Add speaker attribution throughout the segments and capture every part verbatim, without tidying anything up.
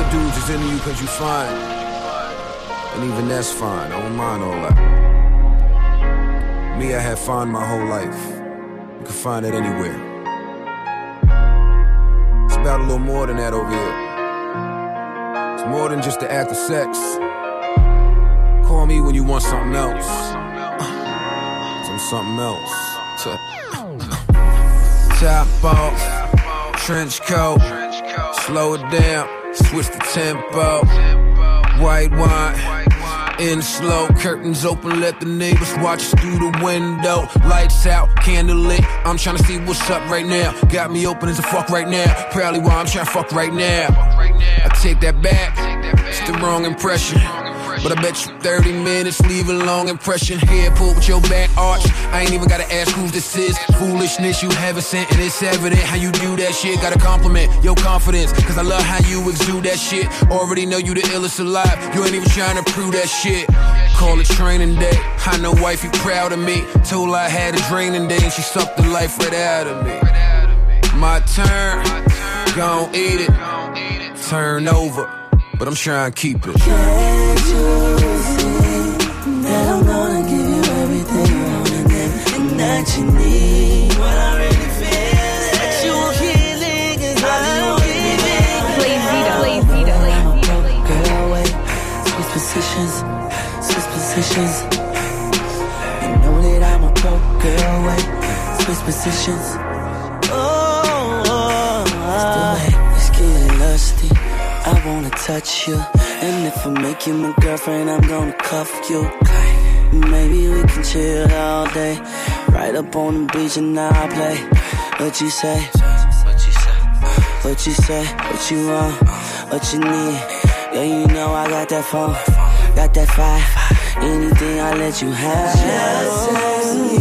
Speaker 1: of dudes is into you cause you fine. And even that's fine, I don't mind all that. Me, I had fun my whole life. You can find it anywhere. It's about a little more than that over here. It's more than just the act of sex. Call me when you want something else. Some something else. Top off, trench coat, slow it down, switch the tempo. White wine, in slow, curtains open, let the neighbors watch us through the window. Lights out, candle lit, I'm tryna see what's up right now. Got me open as a fuck right now, proudly why I'm tryna fuck right now. I take that back, it's the wrong impression. But I bet you thirty minutes leave a long impression. Head pulled with your back arch, I ain't even gotta ask who this is. Foolishness you haven't sent, and it's evident how you do that shit. Gotta compliment your confidence, cause I love how you exude that shit. Already know you the illest alive, you ain't even trying to prove that shit. Call it training day, I know wifey proud of me. Told her I had a draining day and she sucked the life right out of me. My turn, gon' eat it, turn over, but I'm trying to keep it.
Speaker 2: Can't you see that I'm gonna give you everything you want and everything that you need? What I really feel is sexual healing is all you giving.
Speaker 3: Play Vita, play Vita, play Vita.
Speaker 2: Girl, wait, switch positions, switch positions. You know that I'm a pro, girl, wait, switch positions. Oh, oh, oh. It's getting lusty. I wanna touch you, and if I make you my girlfriend, I'm gonna cuff you. Maybe we can chill all day, right up on the beach and I'll play. What you say? What you say? What you say? What you want? What you need? Yeah, you know I got that phone, got that fire. Anything I let you have. Just ask me.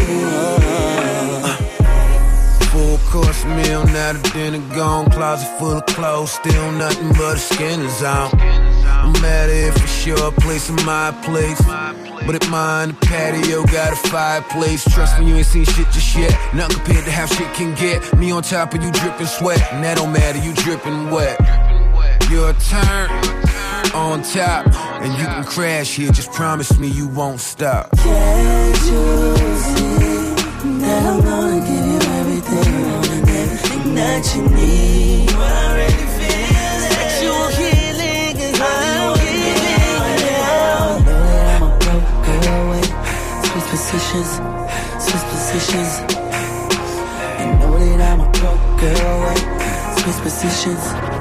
Speaker 1: Full course meal, now the dinner gone. Closet full of clothes, still nothing but the skin is out. I'm mad at it for sure, place in my place. But at mine, the patio got a fireplace. Trust me, you ain't seen shit just yet. Nothing compared to how shit can get. Me on top of you dripping sweat, and that don't matter, you dripping wet. Your turn, on top, and you can crash here. Just promise me you won't stop.
Speaker 2: Can't you see that I'm gonna give you everything you want and everything that you need? What I really feel is sexual healing is all you giving. I know that I'm a broke girl, wait, switch positions, switch positions. You know that I'm a broke girl, wait, switch positions.